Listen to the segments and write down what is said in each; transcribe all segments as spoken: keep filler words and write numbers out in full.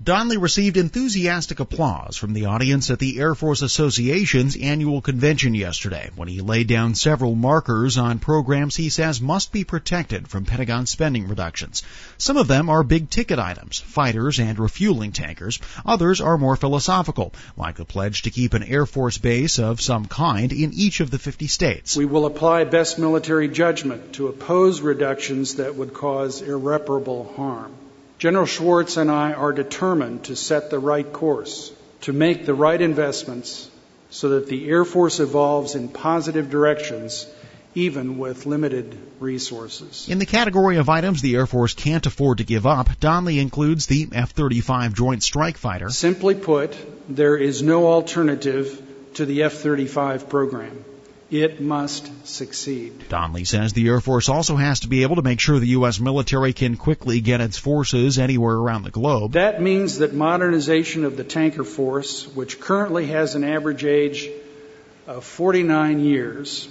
Donnelly received enthusiastic applause from the audience at the Air Force Association's annual convention yesterday when he laid down several markers on programs he says must be protected from Pentagon spending reductions. Some of them are big-ticket items, fighters and refueling tankers. Others are more philosophical, like the pledge to keep an Air Force base of some kind in each of the fifty states. We will apply best military judgment to oppose reductions that would cause irreparable harm. General Schwartz and I are determined to set the right course, to make the right investments so that the Air Force evolves in positive directions, even with limited resources. In the category of items the Air Force can't afford to give up, Donnelly includes the F thirty-five Joint Strike Fighter. Simply put, there is no alternative to the F thirty-five program. It must succeed. Donnelly says the Air Force also has to be able to make sure the U S military can quickly get its forces anywhere around the globe. That means that modernization of the tanker force, which currently has an average age of forty-nine years,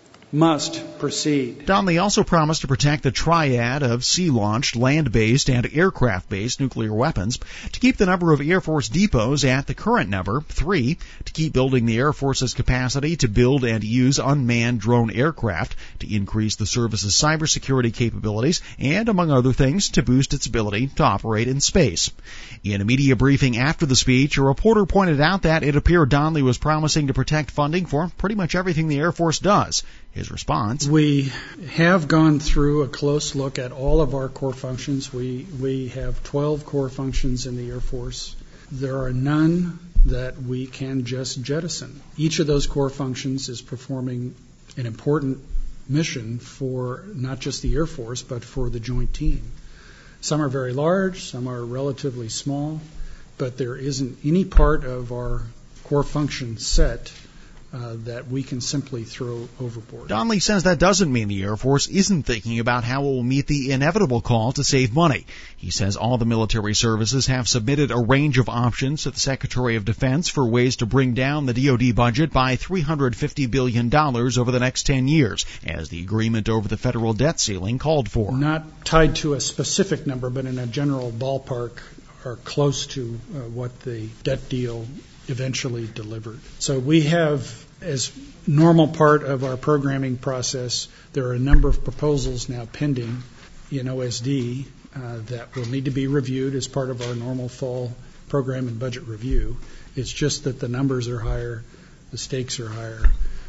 must proceed. Donnelly also promised to protect the triad of sea-launched, land-based, and aircraft-based nuclear weapons, to keep the number of Air Force depots at the current number, three, to keep building the Air Force's capacity to build and use unmanned drone aircraft, to increase the service's cybersecurity capabilities, and, among other things, to boost its ability to operate in space. In a media briefing after the speech, a reporter pointed out that it appeared Donnelly was promising to protect funding for pretty much everything the Air Force does. His response: We have gone through a close look at all of our core functions. We we have twelve core functions in the Air Force. There are none that we can just jettison. Each of those core functions is performing an important mission for not just the Air Force, but for the joint team. Some are very large, some are relatively small, but there isn't any part of our core function set Uh, that we can simply throw overboard. Donnelly says that doesn't mean the Air Force isn't thinking about how it will meet the inevitable call to save money. He says all the military services have submitted a range of options to the Secretary of Defense for ways to bring down the D O D budget by three hundred fifty billion dollars over the next ten years, as the agreement over the federal debt ceiling called for. Not tied to a specific number, but in a general ballpark, are close to uh, what the debt deal eventually delivered. So we have, as normal part of our programming process, there are a number of proposals now pending in O S D uh, that will need to be reviewed as part of our normal fall program and budget review. It's just that the numbers are higher, the stakes are higher.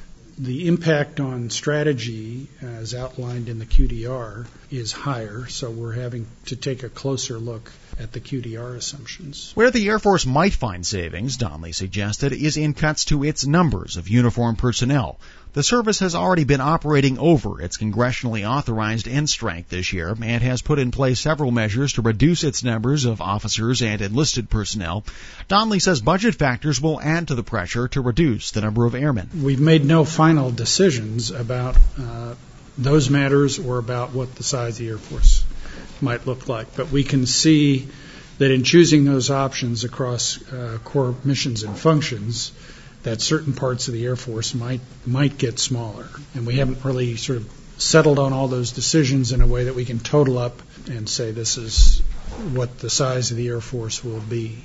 The impact on strategy, as outlined in the Q D R, is higher, so we're having to take a closer look at the Q D R assumptions. Where the Air Force might find savings, Donnelly suggested, is in cuts to its numbers of uniformed personnel. The service has already been operating over its congressionally authorized end strength this year and has put in place several measures to reduce its numbers of officers and enlisted personnel. Donnelly says budget factors will add to the pressure to reduce the number of airmen. We've made no final decisions about uh, those matters or about what the size of the Air Force might look like, but we can see that in choosing those options across uh, core missions and functions, that certain parts of the Air Force might might get smaller. And we haven't really sort of settled on all those decisions in a way that we can total up and say this is what the size of the Air Force will be.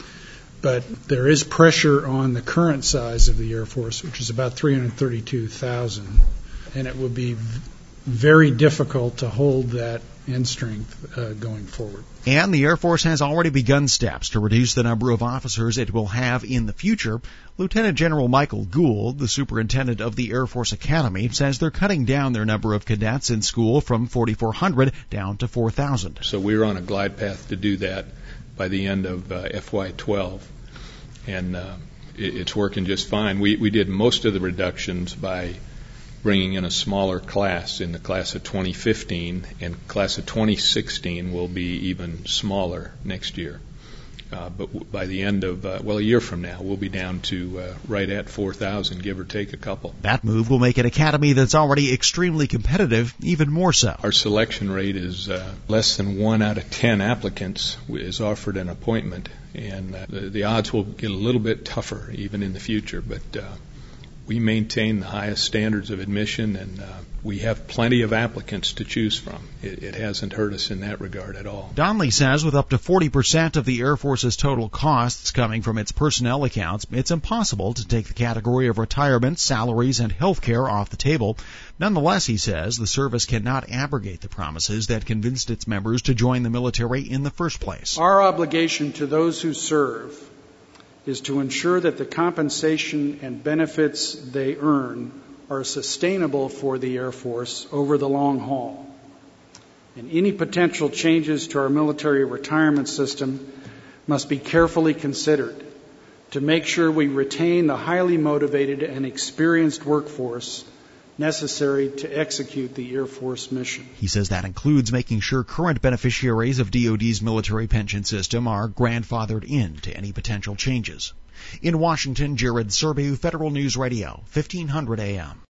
But there is pressure on the current size of the Air Force, which is about three hundred thirty-two thousand, and it would be v- very difficult to hold that end strength uh, going forward. And the Air Force has already begun steps to reduce the number of officers it will have in the future. Lieutenant General Michael Gould, the superintendent of the Air Force Academy, says they're cutting down their number of cadets in school from forty-four hundred down to four thousand. So we're on a glide path to do that by the end of uh, F Y twelve, and uh, it, it's working just fine. We, we did most of the reductions by bringing in a smaller class in the class of twenty fifteen, and class of twenty sixteen will be even smaller next year. Uh, but w- by the end of, uh, well, a year from now, we'll be down to uh, right at four thousand, give or take a couple. That move will make an academy that's already extremely competitive even more so. Our selection rate is uh, less than one out of ten applicants is offered an appointment, and uh, the, the odds will get a little bit tougher even in the future, but uh, we maintain the highest standards of admission, and uh, we have plenty of applicants to choose from. It, it hasn't hurt us in that regard at all. Donnelly says with up to forty percent of the Air Force's total costs coming from its personnel accounts, it's impossible to take the category of retirement, salaries, and health care off the table. Nonetheless, he says, the service cannot abrogate the promises that convinced its members to join the military in the first place. Our obligation to those who serve is to ensure that the compensation and benefits they earn are sustainable for the Air Force over the long haul. And any potential changes to our military retirement system must be carefully considered to make sure we retain the highly motivated and experienced workforce necessary to execute the Air Force mission. He says that includes making sure current beneficiaries of D O D's military pension system are grandfathered in to any potential changes. In Washington, Jared Serbu, Federal News Radio, fifteen hundred A M.